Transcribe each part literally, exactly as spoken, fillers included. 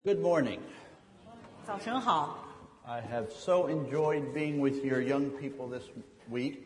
Good morning. 早晨好。 I have so enjoyed being with your young people this week.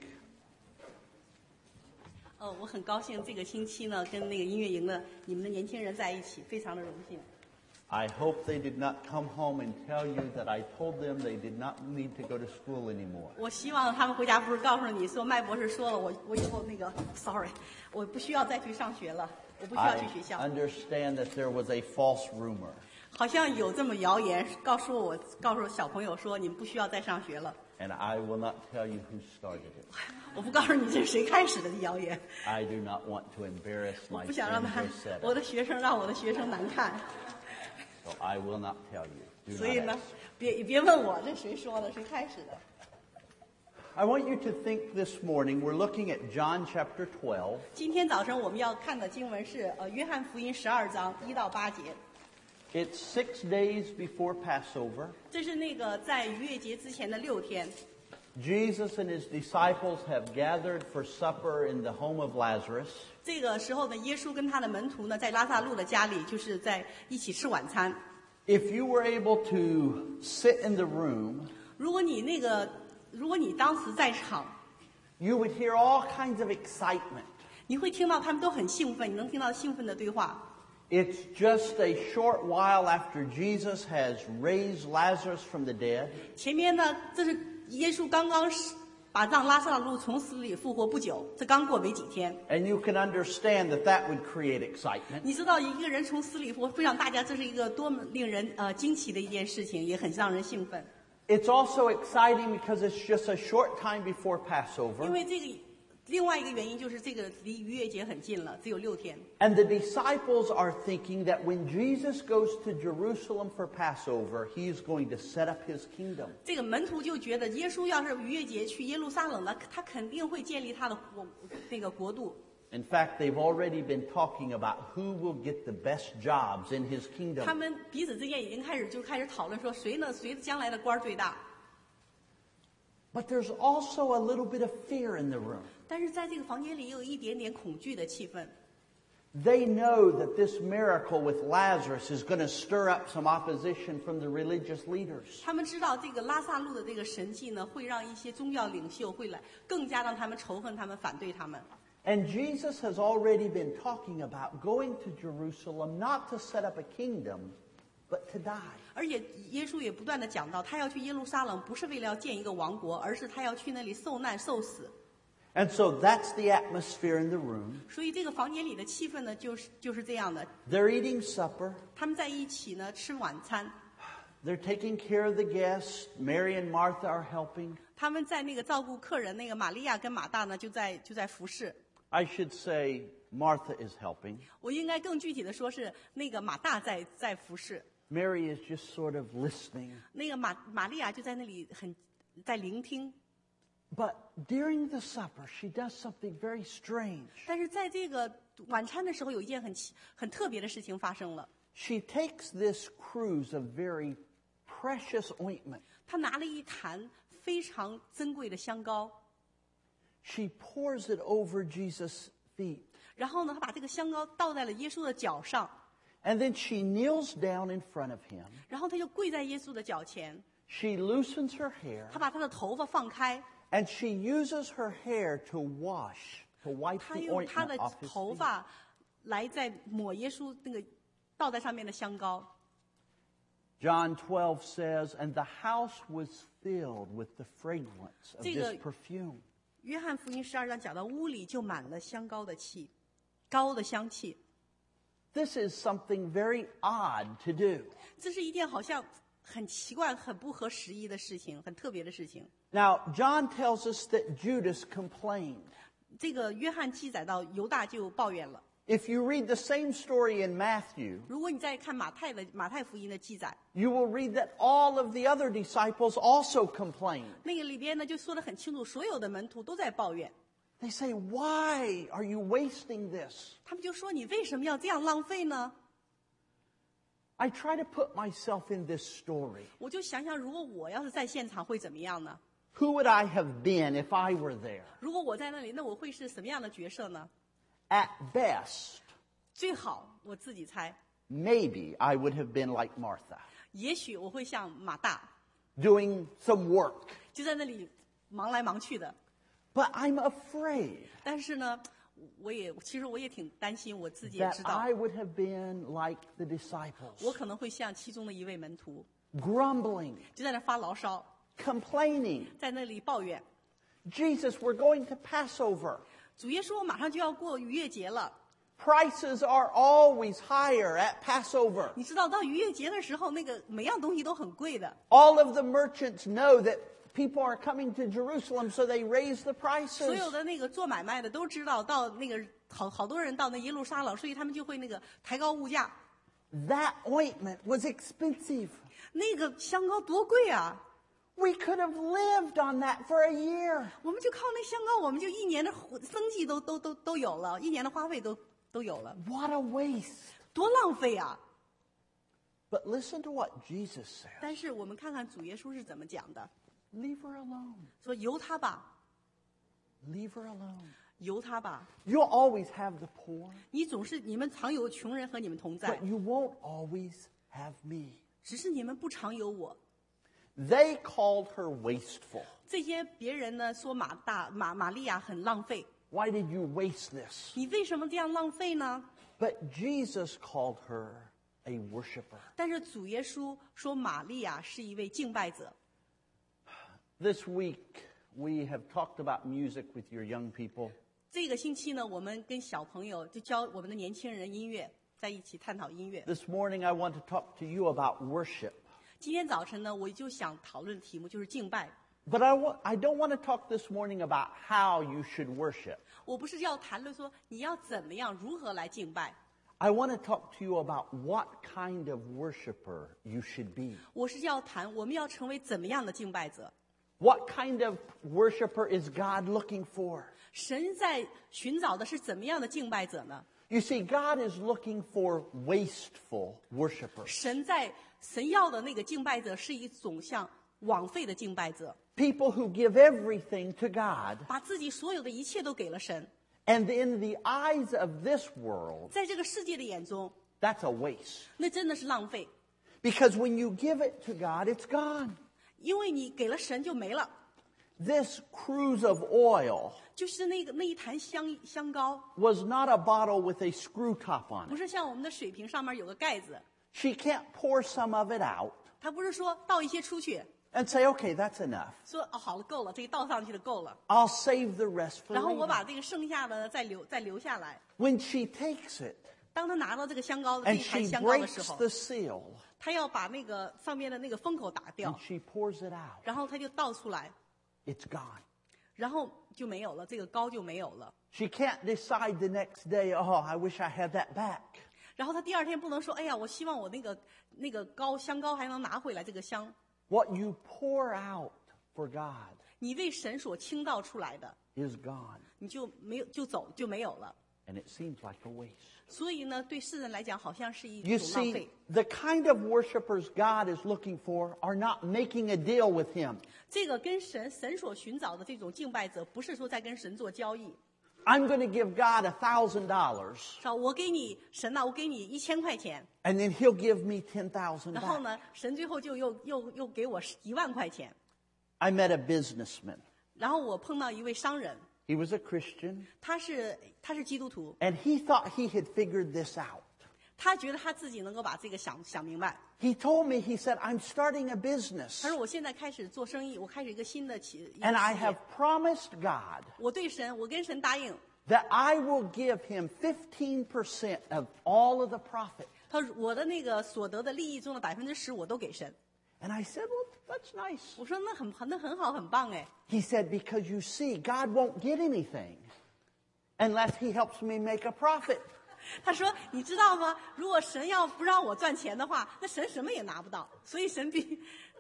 呃，我很高兴这个星期呢，跟那个音乐营的你们的年轻人在一起，非常的荣幸。 I hope they did not come home and tell you that I told them they did not need to go to school anymore. 我希望他们回家不是告诉你说麦博士说了，我我以后那个 sorry， 我不需要再去上学了，我不需要 I 去学校。 understand that there was a false rumor. 好像有这么谣言告诉我，告诉小朋友说你们不需要再上学了。 And I will not tell you who started it. 我不告诉你这是谁开始的谣言， I do not want to embarrass 我 my 不想让 friend 他 Rosetta, 我的学生让我的学生难看， so I will not tell you. Do 所以 not 呢 ask.， 别别问我这谁说的，谁开始的。 I want you to think this morning, we're looking at John chapter twelve. 今天早晨我们要看的经文是呃约翰福音十二章一到八节， It's six days before Passover. 这是那个在逾越节之前的六天。 Jesus and his disciples have gathered for supper in the home of Lazarus. 这个时候呢，耶稣跟他的门徒呢，在拉萨路的家里，就是在一起吃晚餐。 If you were able to sit in the room, 如果你那个，如果你当时在场， you would hear all kinds of excitement. 你会听到他们都很兴奋，你能听到兴奋的对话。 It's just a short while after Jesus has raised Lazarus from the dead. 前面呢，这是耶稣刚刚把让拉萨路从死里复活不久，这刚过没几天。 And you can understand that that would create excitement. 你知道一个人从死里复活，会让大家这是一个多么令人呃惊奇的一件事情，也很让人兴奋。 It's also exciting because it's just a short time before 因 Passover. 为这个另外一个原因就是这个离逾越节很近了，只有六天。 And the disciples are thinking that when Jesus goes to Jerusalem for Passover, he's going to set up his kingdom. 这个门徒就觉得耶稣要是逾越节去耶路撒冷了，他肯定会建立他的国那个国度。 In fact, they've already been talking about who will get the best jobs in his 他 kingdom. 们彼此之间已经开始就开始讨论说谁呢？谁将来的官儿最大？ But there's also a little bit of fear in the room. 但是在这个房间里有一点点恐惧的气氛。 They know that this miracle with Lazarus is going to stir up some opposition from the religious leaders. 他们知道这个拉萨路的这个神迹呢，会让一些宗教领袖会来更加让他们仇恨他们，反对他们。 And Jesus has already been talking about going to Jerusalem not to set up a kingdom, but to die. 而且耶稣也不断的讲到，他要去耶路撒冷，不是为了要建一个王国，而是他要去那里受难受死。 And so that's the atmosphere in the room. 所以这个房间里的气氛呢，就是就是这样的。 They're eating supper. 他们在一起呢吃晚餐， They're taking care of the guests. Mary and Martha are helping. 他们在那个照顾客人，那个玛利亚跟马大呢就在就在服侍。 I should say Martha is helping. 我应该更具体的说是那个马大在在服侍， Mary is just sort of listening. 那个玛玛利亚就在那里很在聆听。 But during the supper, she does something very strange. 但是在这个晚餐的时候，有一件很奇很特别的事情发生了。 She takes this cruse of very precious ointment. 她拿了一坛非常珍贵的香膏， She pours it over Jesus' feet. 然后呢，她把这个香膏倒在了耶稣的脚上， And then she kneels down in front of him. 然后她就跪在耶稣的脚前， She loosens her hair. 她把她的头发放开， And she uses her hair to wash, to wipe 她 the 用她的 ointment off his 头 feet. 发来在抹耶稣那个倒在上面的香膏。 John twelve says, and the house was filled with the fragrance of 这个- this perfume. 约翰福音十二章讲到，屋里就满了香膏的气，膏的香气。 This is something very odd to do. 这是一件好像很奇怪、很不合时宜的事情，很特别的事情。 Now, John tells us that Judas complained. 这个约翰记载到犹大就抱怨了。 If you read the same story in Matthew, 如果你再看马太的马太福音的记载， you will read that all of the other disciples also complained. 那个里边呢就说得很清楚，所有的门徒都在抱怨。 They say, why are you wasting this? 他们就说：“你为什么要这样浪费呢 I try to put myself in this story.？” 我就想想，如果我要是在现场会怎么样呢？ Who would I have been if I were there? 如果我在那里，那我会是什么样的角色呢？ At best, 最好我自己猜， maybe I would have been like Martha, 也许我会像马大， doing some work. 就在那里忙来忙去的。 But I'm afraid 但是呢，我也其实我也挺担心，我自己也 that 知道， I would have been like the disciples, 我可能会像其中的一位门徒， grumbling, 就在那发牢骚， complaining. 在那里抱怨。 Jesus, we're going to Passover. 主耶稣，我马上就要过逾越节了。 Prices are always higher at Passover. 你知道，到逾越节的时候，那个每样东西都很贵的。 All of the merchants know that people are coming to Jerusalem, so they raise the 所有 prices. 的那个做买卖的都知道，到那个好好多人到那耶路撒冷，所以他们就会那个抬高物价。 That ointment was expensive. 那个香膏多贵啊！ We could have lived on that for a year. 我们就靠那香膏，我们就一年的生计都都都都有了，一年的花费都都有了， What a waste. 多浪费啊！ But listen to what Jesus said. 但是我们看看主耶稣是怎么讲的， Leave her alone. 说由他吧， Leave her alone. 由他吧。 You'll always have the poor, 你总是你们常有穷人和你们同在 but，you won't always have me. 只是你们不常有我。 They called her wasteful. 这些别人呢说马大马玛利亚很浪费， Why did you waste this? 你为什么这样浪费呢？ But Jesus called her a worshiper. 但是主耶稣说玛利亚是一位敬拜者。 This week, we have talked about music with your young people. 这个星期呢，我们跟小朋友就教我们的年轻人音乐，在一起探讨音乐。 This morning, I want to talk to you about worship. 今天早晨呢，我就想讨论的题目就是敬拜。 But I, wa- I don't want to talk this morning about how you should worship. 我不是要谈论说你要怎么样如何来敬拜， I want to talk to you about what kind of worshiper you should be. 我是要谈我们要成为怎么样的敬拜者。 What kind of worshiper is God looking for? 神在寻找的是怎么样的敬拜者呢？ You see, God is looking for wasteful worshipers. 神在神要的那个敬拜者是一种像枉费的敬拜者， People who give everything to God. 把自己所有的一切都给了神。 And in the eyes of this world, 在这个世界的眼中， that's a waste. 那真的是浪费， Because when you give it to God, it's gone. 因为你给了神就没了。 This cruse of oil 就是那个那一坛香香膏， was not a bottle with a screw top on 不 it. 是像我们的水瓶上面有个盖子， She can't pour some of it out 它不是说倒一些出去， and say, okay, that's enough. 说哦好了够了，这个倒上去的够了， I'll save the rest for 然后我 later. 把这个剩下的再留再留下来。 When she takes it 当他拿到这个香膏的这 and 一坛 she 香膏的时 breaks 候， the seal 他要把那个上面的那个封口打掉 and，she pours it out, 然后他就倒出来， it's gone. 然后就没有了，这个膏就没有了。 She can't decide the next day, oh, I wish I had that back. 然后他第二天不能说，哎呀，我希望我那个那个膏香膏还能拿回来这个香。 What you pour out for God 你为神所倾倒出来的， is gone. 你就没有就走就没有了。 And it seems like a waste. 所以呢，对世人来讲，好像是一 You 种浪 see, 费。 the kind of worshipers God is looking for are not making a deal with Him. 这个跟神神所寻找的这种敬拜者，不是说在跟神做交易。 I'm going to give God a thousand dollars, 是吧？我给你神呐、我给你一千块钱， and then He'll give me ten thousand 然后 back. 呢，神最后就又又又给我一万块钱。 I met a businessman. 然后我碰到一位商人， He was a Christian, 他是他是基督徒， and he thought he had figured this out. 他觉得他自己能够把这个想想明白。 He told me, he said, I'm starting a business, 他说我现在开始做生意，我开始一个新的企一个 and I 企业 have promised God 我对神，我跟神答应， that I will give him fifteen percent of all of the profit. 他说我的那个所得的利益中的百分之十我都给神。 And I said, well, that's nice. 我说那很那很好，很棒哎。 He said, because you see, God won't get anything unless he helps me make a profit. 他说你知道吗？如果神要不让我赚钱的话，那神什么也拿不到。所以神必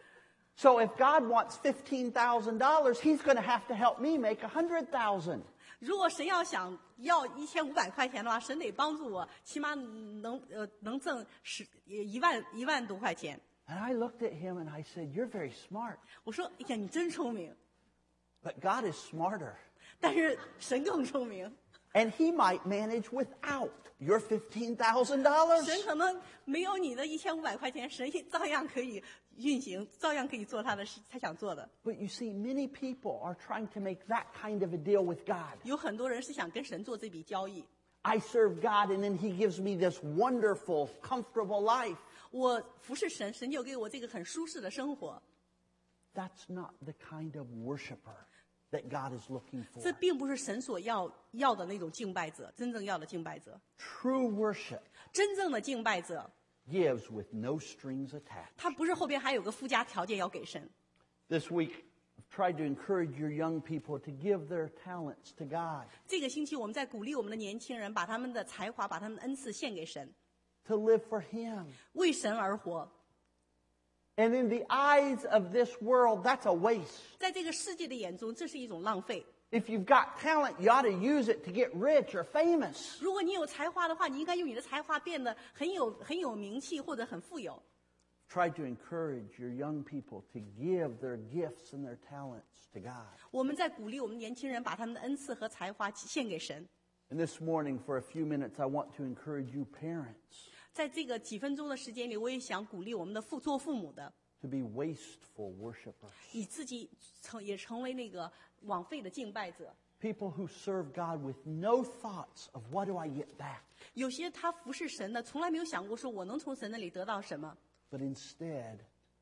So if God wants fifteen thousand dollars, he's going to have to help me make one hundred thousand. 如果神要想要一千五百块钱的话，神得帮助我，起码能呃能挣十一万一万多块钱。 And I looked at him and I said, you're very smart, 我说哎呀，你真聪明， but God is smarter. 但是神更聪明。 And he might manage without your fifteen thousand 神 dollars. 可能没有你的一千五百块钱，神照样可以运行，照样可以做他的事，他想做的。 But you see, many people are trying to make that kind of a deal with God. 有很多人是想跟神做这笔交易。 I serve God, and then he gives me this wonderful, comfortable life. 我服侍神，神就给我这个很舒适的生活。 That's not the kind of worshiper that God is looking 这 for. 并不是神所要要的那种敬拜者，真正要的敬拜者。 True worship 真正的敬拜者， gives with no strings attached. 他不是后边还有个附加条件要给神。 This week, I've tried to encourage your young people to give their talents to God, 这个星期我们在鼓励我们的年轻人，把他们的才华、把他们的恩赐献给神， to live for him. 为神而活。 And in the eyes of this world, that's a waste. 在这个世界的眼中，这是一种浪费。 If you've got talent, you ought to use it to get rich or famous. 如果你有才华的话，你应该用你的才华变得很有很有名气或者很富有。 Try to encourage your young people to give their gifts and their talents to God. 我们在鼓励我们年轻人把他们的恩赐和才华献给神。 And this morning, for a few minutes, I want to encourage you parents 在这个几分钟的时间里，我也想鼓励我们的父做父母的， to be wasteful worshipers. 你自己成也成为那个枉费的敬拜者。 People who serve God with no thoughts of what do I get back, 有些他服侍神的，从来没有想过说我能从神那里得到什么， but instead,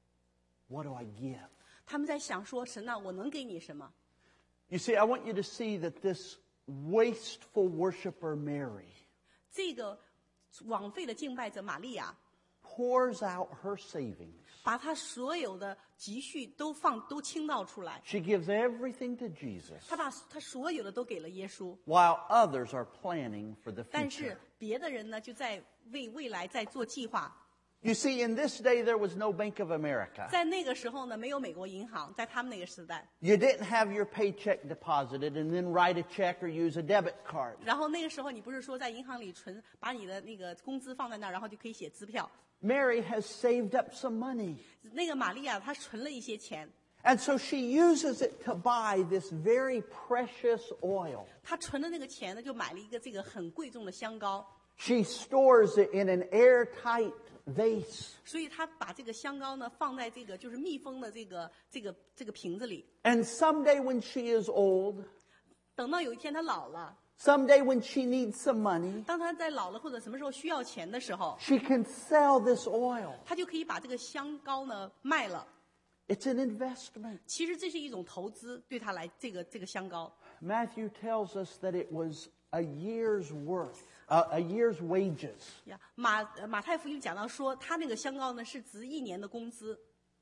what do I give? 他们在想说神啊，我能给你什么？ You see, I want you to see that this wasteful worshiper, Mary, 这个枉费的敬拜者玛利亚， pours out her savings. 把她所有的积蓄都放都倾倒出来， She gives everything to Jesus, 她把她所有的都给了耶稣。 while others are planning for the 但 future. 是别的人呢，就在为未来在做计划。 You see, in this day, there was no Bank of America. 在那个时候呢，没有美国银行，在他们那个时代。 You didn't have your paycheck deposited and then write a check or use a debit card. 然后那个时候，你不是说在银行里存，把你的那个工资放在那儿，然后就可以写支票。 Mary has saved up some money. 那个玛利亚她存了一些钱， And so she uses it to buy this very precious oil. 她存的那个钱呢，就买了一个这个很贵重的香膏， She stores it in an airtight vase. 所以她把这个香膏呢放在这个就是密封的这个这个这个瓶子里。 And someday when she is old, 等到有一天她老了， someday when she needs some money, 当她在老了或者什么时候需要钱的时候， she can sell this oil. 她就可以把这个香膏呢卖了。 It's an investment. 其实这是一种投资，对她来这个这个香膏。 Matthew tells us that it was a year's worth, uh, a year's wages. 呀，马呃马太福音讲到说，他那个香膏呢是值一年的工资。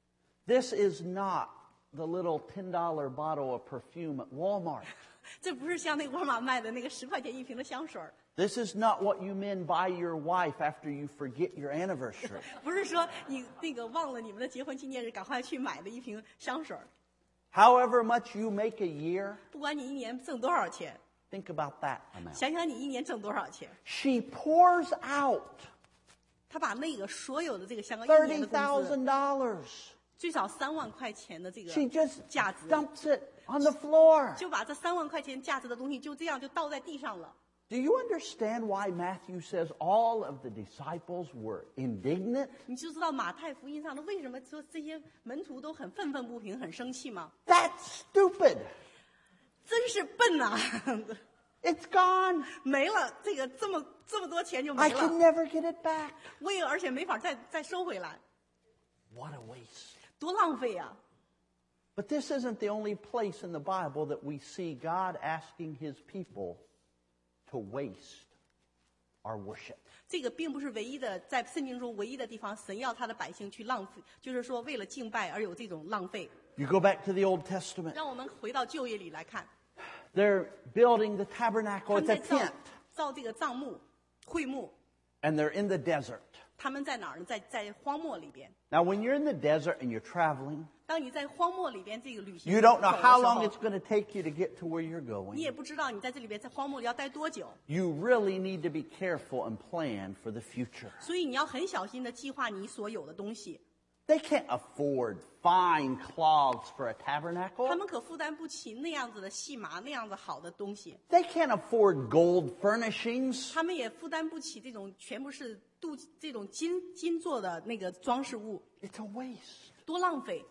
This is not the little ten dollar bottle of perfume at Walmart. 这不是像那个沃尔玛卖的那个十块钱一瓶的香水儿， This is not what you men buy your wife after you forget your anniversary. 不是说你那个忘了你们的结婚纪念日，赶快去买的一瓶香水儿。 However much you make a year, 不管你一年挣多少钱， think about that amount. 想想你一年挣多少钱， She pours out 他把那个所有的这个香膏一年 thirty 的工资， thousand dollars. 最少三万块钱的这个 She just 价值， dumps it on the floor. 就把这三万块钱价值的东西就这样就倒在地上了。 Do you understand why Matthew says all of the disciples were indignant? 你就知道马太福音上的为什么说这些门徒都很愤愤不平、很生气吗？ That's stupid. 真是笨呐、 It's gone. 没了，这个这么这么多钱就 I 没 can 了， never get it back. 我也而且没法再再收回来， What a waste. 多浪费呀、 But this isn't the only place in the Bible that we see God asking his people to waste our worship. 这个并不是唯一的，在圣经中唯一的地方，神要他的百姓去浪费，就是说为了敬拜而有这种浪费。 You go back to the Old Testament. 让我们回到旧约里来看， They're building the 他 tabernacle. 们 It's 在 a 造 tent. 造这个帐幕、会幕， And they're in the desert. 他们在哪儿呢？在在荒漠里边。 Now, when you're in the desert and you're traveling, 当你在荒漠里边这个旅行 you don't know 走的 how 时 long 候 it's going to take you to get to where you're 你 going. 也不知道你在这里边在荒漠里要待多久， You really need to be careful and plan for the future. 所以你要很小心的计划你所有的东西。 They can't afford fine cloths for a 他 tabernacle. 们可负担不起那样子的细麻，那样子好的东西。 They can't afford gold furnishings. 他们也负担不起这种全部是镀这种金金做的那个装饰物， It's a waste. 多浪费。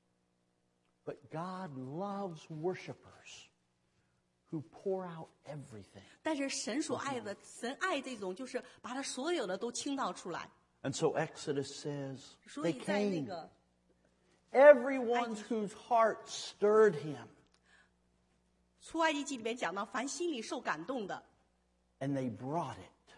But God loves worshipers who pour out everything. 但是神所爱的，神爱这种就是把他所有的都倾倒出来。 And so Exodus says 所 they 以在那 came. 个 Everyone whose heart stirred him. 出埃及记里面讲到，凡心里受感动的， And they brought it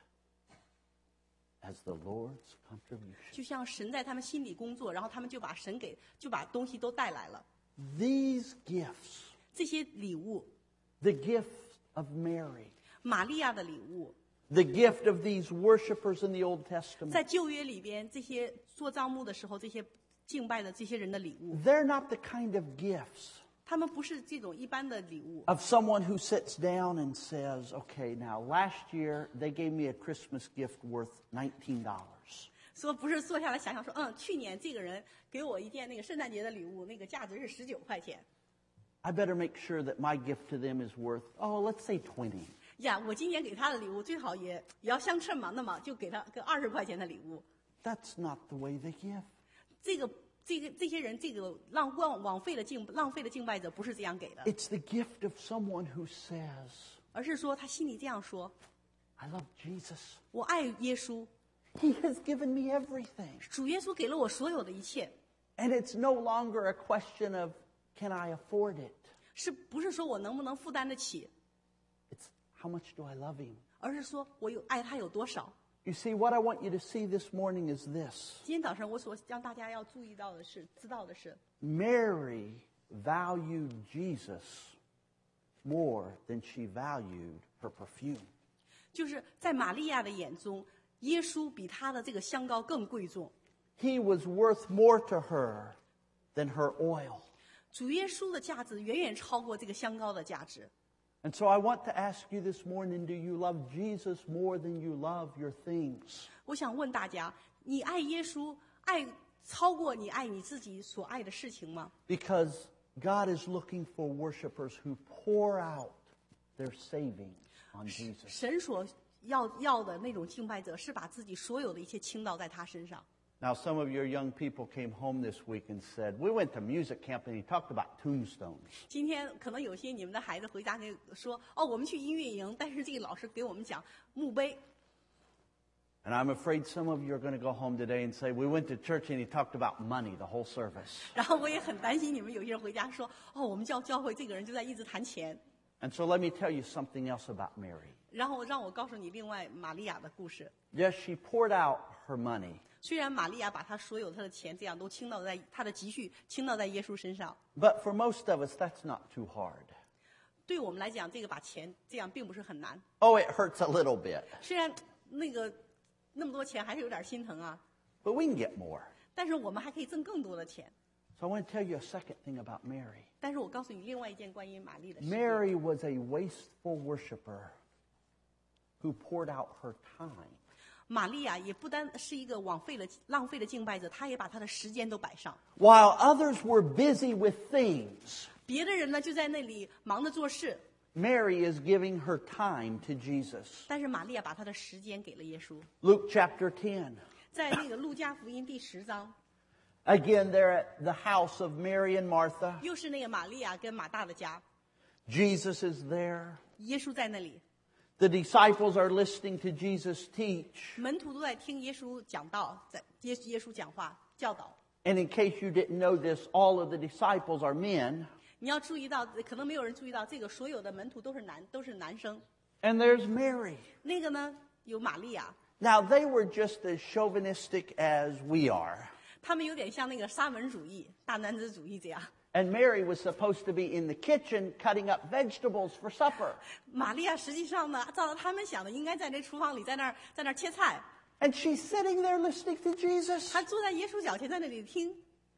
as the Lord's contribution. 就像神在他们心里工作，然后他们就把神给就把东西都带来了。 These gifts, 这些礼物， the gift of Mary, 玛利亚的礼物， the gift of these worshipers in the Old 在 Testament, 旧约里边这些做账目的时候，这些敬拜的这些人的礼物， they're not the kind of gifts 他们不是这种一般的礼物。 of someone who sits down and says, okay, now last year they gave me a Christmas gift worth nineteen dollars. 说不是坐下来想想说，嗯，去年这个人给我一件那个圣诞节的礼物，那个价值是十九块钱。 I better make sure that my gift to them is worth, oh, let's say twenty. 呀，我今年给他的礼物最好也也要相称嘛，那么就给他个二十块钱的礼物。 That's not the way they give. 这个这个这些人，这个浪枉枉费的敬浪费的敬拜者不是这样给的， It's the gift of someone who says, 而是说他心里这样说： I love Jesus. 我爱耶稣， He has given me everything. 主耶稣给了我所有的一切， And it's no longer a question of, can I afford it? 是不是说我能不能负担得起， It's how much do I love him? 而是说我有爱他有多少。 You see, what I want you to see this morning is this. 今天早上我所让大家要注意到的是，知道的是， Mary valued Jesus more than she valued her perfume. 就是在玛利亚的眼中，耶稣比他的这个香膏更贵重。 He was worth more to her than her oil. 主耶稣的价值远远超过这个香膏的价值。 And so I want to ask you this morning, do you love Jesus more than you love your things? 我想问大家，你爱耶稣，爱超过你爱你自己所爱的事情吗？ Because God is looking for worshipers who pour out their savings on Jesus. 神所要要的那种敬拜者，是把自己所有的一切倾倒在他身上。 Now, some of your young people came home this week and said, we went to music camp and he talked about tombstones. 今天可能有些你们的孩子回家跟说，哦，我们去音乐营，但是这个老师给我们讲墓碑。 And I'm afraid some of you are going to go home today and say, we went to church and he talked about money the whole service. 然后我也很担心你们有些人回家说，哦，我们教教会这个人就在一直谈钱。 And so let me tell you something else about Mary. 然后让我告诉你另外玛利亚的故事。 Yes, she poured out her money, 虽然玛利亚把她所有她的钱这样都倾倒在她的积蓄倾倒在耶稣身上， but for most of us, that's not too hard. 对我们来讲，这个把钱这样并不是很难。 Oh, it hurts a little bit, 虽然那个那么多钱还是有点心疼啊， but we can get more. 但是我们还可以挣更多的钱。 So I want to tell you a second thing about Mary. 但是我告诉你另外一件关于玛丽的事情。 Mary was a wasteful worshiper who poured out her time. 玛利亚也不单是一个枉费了浪费的敬拜者，她也把她的时间都摆上。 While others were busy with things, 别的人呢就在那里忙着做事， Mary is giving her time to Jesus. 但是玛利亚把她的时间给了耶稣。 Luke chapter ten. 在那个路加福音第十章， Again, they're at the house of Mary and Martha. 又是那个玛利亚跟马大的家， Jesus is there. 耶稣在那里， The disciples are listening to Jesus teach. 门徒都在听耶稣讲道，在耶耶稣讲话教导。 And in case you didn't know this, all of the disciples are men. 你要注意到，可能没有人注意到，这个所有的门徒都是男，都是男生。 And there's Mary. 那个呢，有玛利亚， Now, they were just as chauvinistic as we are. 他们有点像那个沙文主义、大男子主义这样。 And Mary was supposed to be in the kitchen cutting up vegetables for supper. 玛利亚实际上呢，照着他们想的，应该在那厨房里，在那儿在那儿切菜。 And she's sitting there listening to Jesus. 她坐在耶稣脚前，在那里听。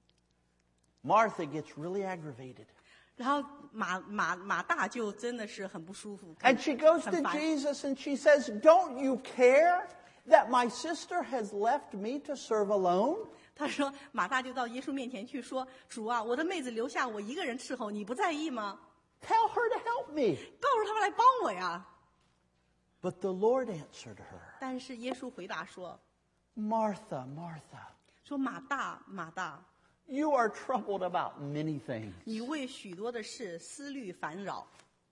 Martha gets really aggravated. 然后马马马大就真的是很不舒服， And she goes 很 to 烦。 Jesus and she says, don't you care that my sister has left me to serve alone? 他说马大就到耶稣面前去说：“主啊，我的妹子留下我一个人伺候，你不在意吗？ Tell her to help me. 告诉他们来帮我呀。” But the Lord answered her, 但是耶稣回答说 Martha, Martha,：“ 说马大，马大， you are troubled about many things, 你为许多的事思虑烦扰，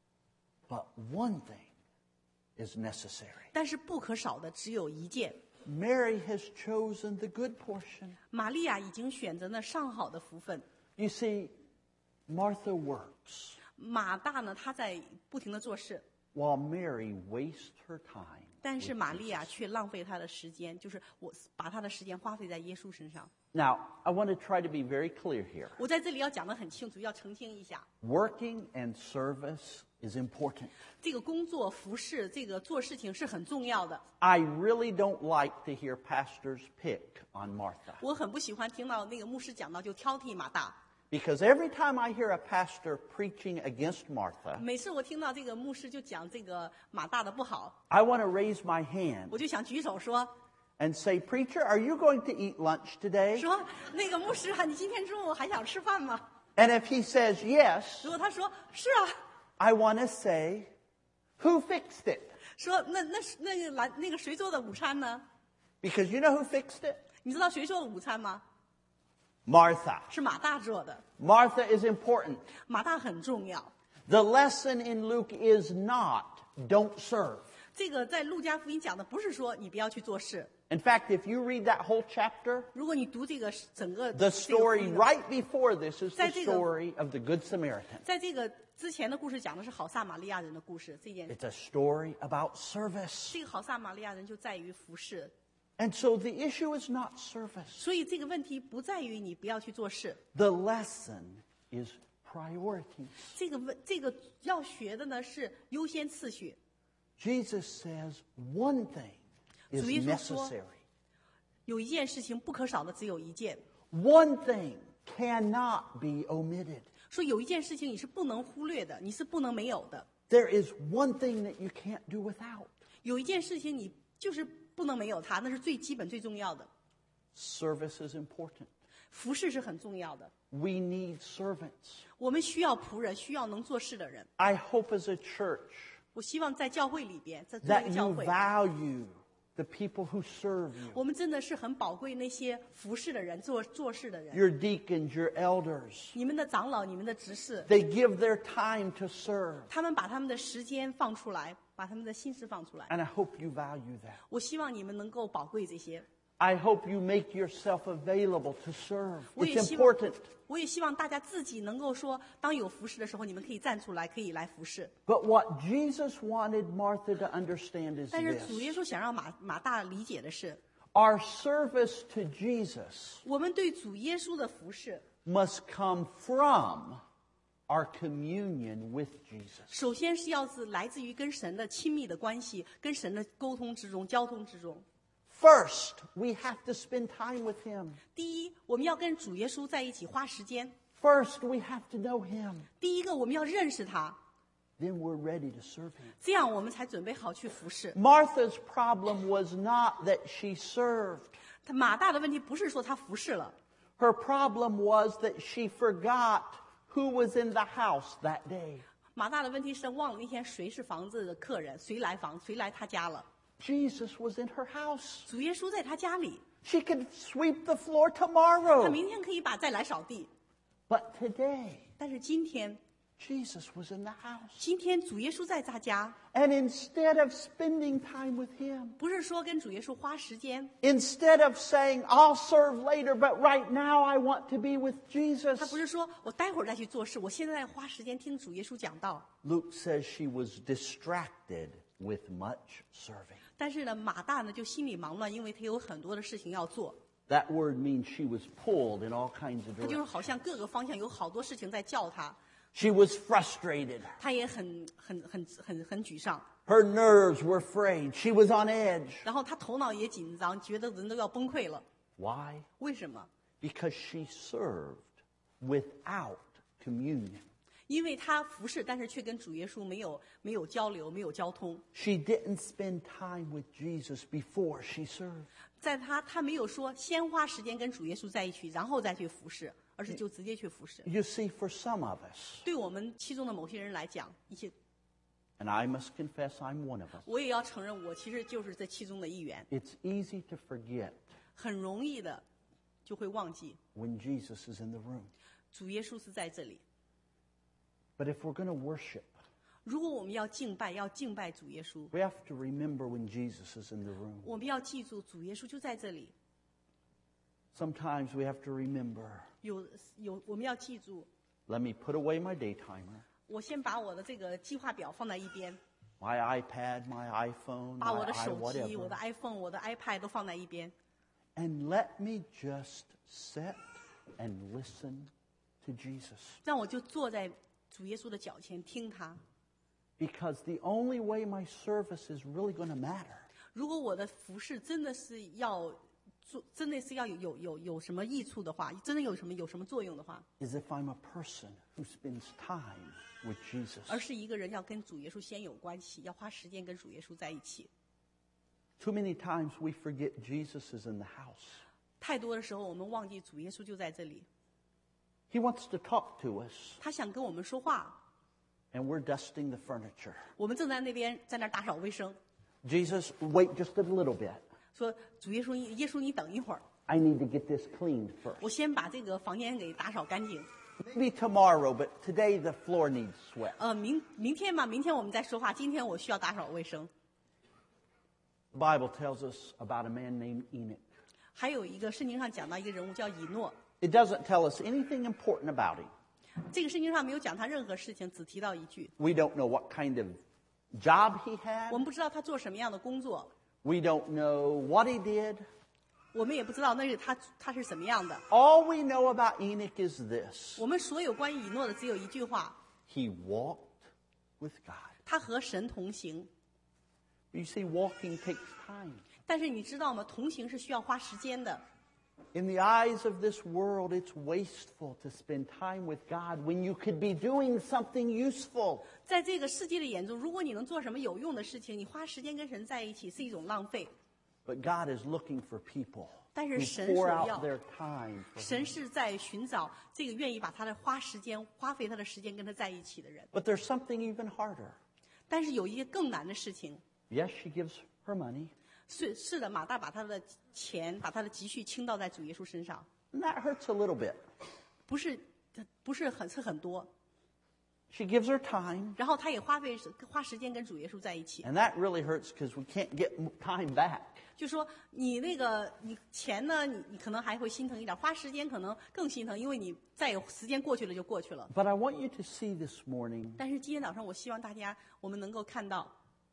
but one thing is necessary. 但是不可少的只有一件。 Mary has chosen the good portion. 玛利亚已经选择了上好的福分。 You see, Martha works 马大呢，他在不停的做事， while Mary wastes her time. 但是玛利亚却浪费她的时间，就是我把她的时间花费在耶稣身上。 Now, I want to try to be very clear here. 我在这里要讲得很清楚，要澄清一下， Working and service is important. 这个工作、服侍、这个做事情是很重要的。 I really don't like to hear pastors pick on Martha. 我很不喜欢听到那个牧师讲到就挑剔马大， Because every time I hear a pastor preaching against Martha, 每次我听到这个牧师就讲这个马大的不好， I want to raise my hand 我就想举手说 and say, Preacher, are you going to eat lunch today? 说那个牧师啊，你今天中午还想吃饭吗？ And if he says yes, 如果他说是啊， I want to say, Who fixed it? 说那那那个来那个谁做的午餐呢？ Because you know who fixed it? 你知道谁做的午餐吗？ Martha. 是马大做的。 Martha is important. 马大很重要。 The lesson in Luke is not don't serve. 这个在路加福音讲的不是说你不要去做事。 In fact, if you read that whole chapter, 如果你读这个整个 the 这个福 story 音的 right before this is the 在这个- story of the Good Samaritan. 在这个之前的故事讲的是好撒玛利亚人的故事。这件 It's a story about service. 这个好撒玛利亚人就在于服侍， And so the issue is not service. 所以这个问题不在于你不要去做事， The lesson is priorities. 这个问这个要学的呢是优先次序。 Jesus says one thing is 主耶稣说- necessary. 有一件事情不可少的只有一件， One thing cannot be omitted. 说有一件事情你是不能忽略的，你是不能没有的。 There is one thing that you can't do without. 有一件事情你就是不能没有它，那是最基本最重要的。 Service is important. 服侍是很重要的， We need servants. 我们需要仆人，需要能做事的人。 I hope as a church 我希望在教会里边，在做一 that 个教 you 会， value the people who serve you. 我们真的是很宝贵那些服侍的人，做做事的人。 Your deacons, your elders. 你们的长老，你们的执事， They give their time to serve. 他们把他们的时间放出来，把他们的心思放出来。 And I hope you value that. 我希望你们能够宝贵这些。 I hope you make yourself available to serve. 我也 It's 希望 important. 我也希望大家自己能够说，当有服侍的时候，你们可以站出来，可以来服侍。 But what Jesus wanted Martha to understand is 但是主耶 this. 稣想让马马大理解的是， Our service to Jesus 我们对主耶稣的服侍， must come from our communion with Jesus. 首先是要是来自于跟神的亲密的关系，跟神的沟通之中、交通之中。 First, we have to spend time with Him. 第一，我们要跟主耶稣在一起花时间； First, we have to know Him. 第一个，我们要认识他， Then we're ready to serve Him. 这样我们才准备好去服侍。 Martha's problem was not that she served. 他马大的问题不是说他服侍了， Her problem was that she forgot who was in the house that day. 马大的问题是忘了那天谁是房子的客人，谁来房，谁来他家了。 Jesus was in her house. 主耶稣在他家里， She could sweep the floor 他 tomorrow. 明天可以把再来扫地。 But today, 但是今天， Jesus was in the house. 今天主耶稣在他家， And instead of spending time with Him, 不是说跟主耶稣花时间， instead of saying, I'll serve later, but right now I want to be with 他 Jesus, 不是说我待会儿再去做事，我现在花时间听主耶稣讲道。 Luke says she was distracted with much serving. 但是呢，马大呢就心里忙乱，因为他有很多的事情要做， That word means she was pulled in all kinds of 他就是 directions. 好像各个方向有好多事情在叫他， She was frustrated. 他也很很很很很沮丧， Her nerves were frayed. She was on edge. 然后他头脑也紧张，觉得人都要崩溃了。 Why? 为什么？ Because she served without communion. 因为他服侍，但是却跟主耶稣没有没有交流，没有交通。 She didn't spend time with Jesus before she served. 在他他没有说先花时间跟主耶稣在一起，然后再去服侍，而是就直接去服侍。 You see, for some of us, 对我们其中的某些人来讲，一些 and I must confess I'm one of us, 我也要承认，我其实就是这其中的一员。 it's easy to forget 很容易的就会忘记 when Jesus is in the room. 主耶稣是在这里。 But if we're going to worship, 如果我们要敬拜，要敬拜主耶稣， we have to remember when Jesus is in the room. 我们要记住主耶稣就在这里。 Sometimes we have to remember, 有有，我们要记住， let me put away my day timer, 我先把我的这个计划表放在一边， my iPad, my iPhone, 把我 my 的 i 手机、我 whatever, 的 iPhone、我的 iPad 都放在一边， and let me just sit and listen to Jesus. 让我就坐在主耶稣的脚前听他。 Because the only way my service is really going to matter 如果我的服饰真的是要做，真的是要有有有有什么益处的话，真的有什么有什么作用的话， is if I'm a person who spends time with Jesus. 而是一个人要跟主耶稣先有关系，要花时间跟主耶稣在一起。 Too many times we forget Jesus is in the house. 太多的时候，我们忘记主耶稣就在这里， He wants to talk to us, 他想跟我们说话。 and we're dusting the furniture. 我们正在那边在那儿打扫卫生， Jesus, wait just a little bit. 说主耶稣，耶稣你等一会儿， I need to get this cleaned first. 我先把这个房间给打扫干净。 Maybe tomorrow, but today the floor needs swept. 呃，明明天吧，明天我们再说话。今天我需要打扫卫生。 The Bible tells us about a man named Enoch. 还有一个圣经上讲到一个人物叫以诺， It doesn't tell us anything important about him. 这个圣经上没有讲他任何事情，只提到一句， We don't know what kind of job he 我 had. 们不知道他做什么样的工作， We don't know what he did. 我们也不知道那是他他是什么样的。 All we know about Enoch is this. 我们所有关于以诺的只有一句话： He walked with God. 他和神同行。 You see, walking takes time. 但是你知道吗？同行是需要花时间的。 In the eyes of this world, it's wasteful to spend time with God when you could be doing something useful. 在这个世界的眼中，如果你能做什么有用的事情，你花时间跟神在一起是一种浪费。 But God is looking for people 但 who 是神 pour 所 out 要， their time for 神 Him. 是在寻找这个愿意把他的花时间、花费他的时间跟他在一起的人。 But there's something even harder. 但是有一些更难的事情， Yes, she gives her money, 是是的，马大把他的钱、把他的积蓄倾倒在主耶稣身上， and that hurts a little bit. 不是不是很是很多。 She gives her time, 然后他也花费花时间跟主耶稣在一起， and that really hurts because we can't get m- time back. 就说你那个你钱呢，你你可能还会心疼一点，花时间可能更心疼，因为你再有时间过去了就过去了。 But I want you to see this morning 但是今天早上，我希望大家我们能够看到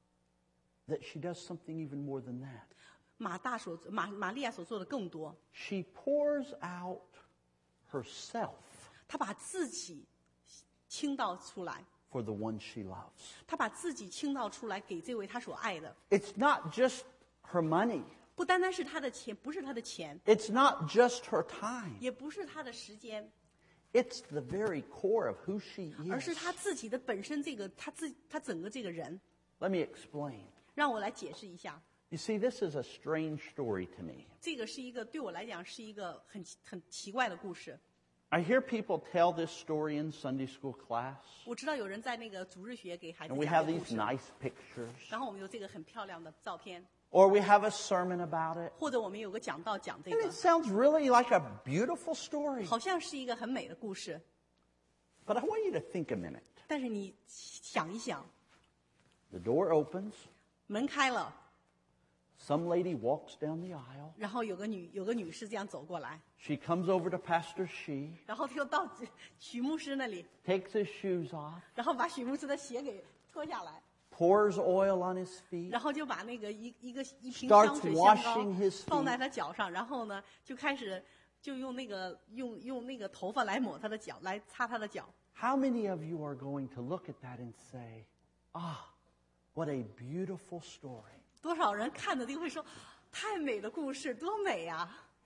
that she does something even more than that. 马大所马玛利亚所做的更多， She pours out herself 她把自己倾倒出来， for the one she loves. 她把自己倾倒出来给这位她所爱的， It's not just her money. 不单单是她的钱，不是她的钱， It's not just her time. 也不是她的时间， It's the very core of who she 而是 is. 她自己的本身这个她自她整个这个人。 Let me explain. 让我来解释一下， You see, this is a strange story to me. 这个是一个对我来讲是一个很很奇怪的故事。 I hear people tell this story in Sunday school class, 我知道有人在那个主日学给孩子 and we 讲 have 这个故 these 事， nice pictures. 然后我们有这个很漂亮的照片， Or we have a sermon about it. 或者我们有个讲道讲这 And 个 it，sounds really like a beautiful story. 好像是一个很美的故事。 But I want you to think a minute. 但是你想一想， The door opens. 门开了， Some lady walks down the aisle. 然后有个女有个女士这样走过来， She comes over to Pastor She, 然后就到许牧师那里， takes his shoes off, 然后把许牧师的鞋给脱下来， pours oil on his feet, 然后就把那个一一个一瓶 Starts 香水香膏 washing his feet. 放在他脚上，然后呢就开始就用那个用用那个头发来抹他的脚，来擦他的脚。 How many of you are going to look at that and say, ah, what a beautiful story? 多少人看着就会说，太美的故事，多美啊！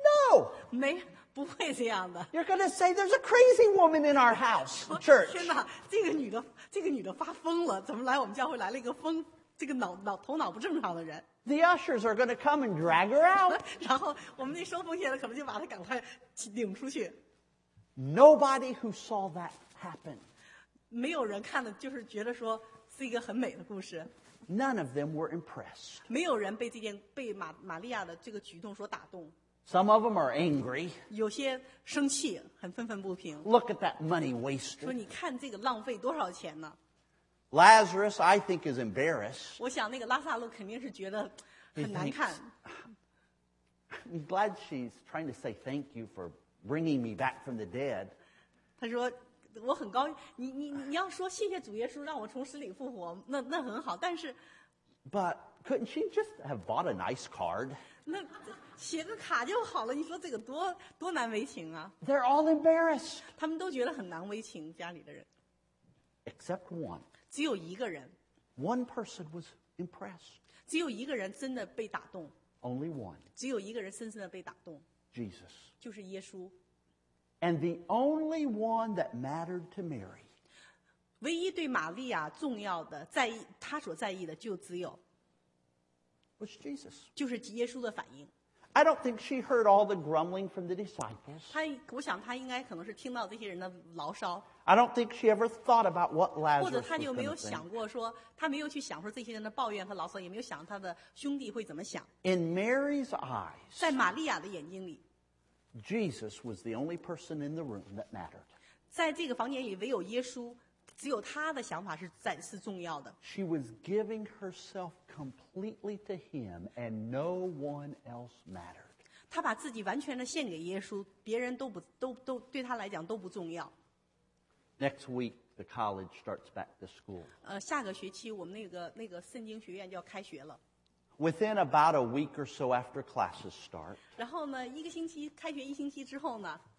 No. 没不会这样的。 You're going to say there's a crazy woman in our house, 说 church. 天哪，这个女的，这个女的发疯了，怎么来我们教会来了一个疯，这个脑脑头脑不正常的人？ The ushers are going to come and drag her out. 然后我们那收奉献的可能就把她赶快领出去。 Nobody who saw that happen. 没有人看的，就是觉得说是一个很美的故事。 None of them were impressed. 没有人被这件被玛玛利亚的这个举动所打动， Some of them are angry. 有些生气，很愤愤不平， Look at that money 说 wasted. 你看这个浪费多少钱呢？ Lazarus, I think, is embarrassed. 我想那个拉萨路肯定是觉得很难看。 I'm glad she's trying to say thank you for bringing me back from the dead. 他说我很高兴，你你你要说谢谢主耶稣让我从死里复活，那那很好，但是 But couldn't she just have bought a nice card? 那写个卡就好了。你说这个多多难为情啊！ They're all embarrassed, 他们都觉得很难为情，家里的人 except one. 只有一个人， One person was impressed. 只有一个人真的被打动， Only one. 只有一个人深深的被打动， Jesus. 就是耶稣。 And the only one that mattered to Mary 唯一对玛利亚重要的在意，他所在意的就只有 was Jesus. 就是耶稣的反应。 I don't think she heard all the grumbling from the disciples. 他，我想他应该可能是听到这些人的牢骚， I don't think she ever thought about what 或者 Lazarus 他 was 就没 going 有 to think. 想过说，他没有去想说这些人的抱怨和牢骚，也没有想他的兄弟会怎么想。 In Mary's eyes, 在玛利亚的眼睛里， Jesus was the only person in the room that mattered. 在这个房间里，唯有耶稣，只有他的想法是在是重要的。 She was giving herself completely to him, and no one else mattered. 他把自己完全的献给耶稣，别人都不都都对他来讲都不重要。 Next week, the college starts back to school. 呃，下个学期我们那个那个圣经学院就要开学了。 Within about a week or so after classes start, 然后呢，一个星期开学一星期之后呢，